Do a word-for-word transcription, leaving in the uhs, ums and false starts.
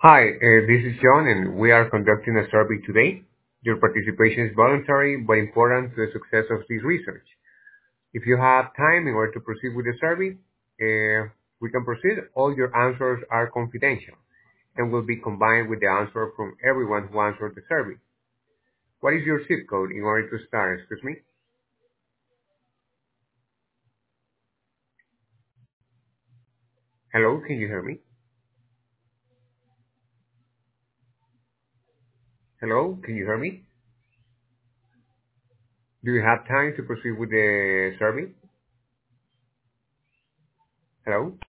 Hi, uh, this is John, and we are conducting a survey today. Your participation is voluntary but important to the success of this research. If you have time in order to proceed with the survey, uh, we can proceed. All your answers are confidential and will be combined with the answer from everyone who answered the survey. What is your zip code in order to start? Excuse me. Hello, can you hear me? Hello, can you hear me? Do you have time to proceed with the survey? Hello?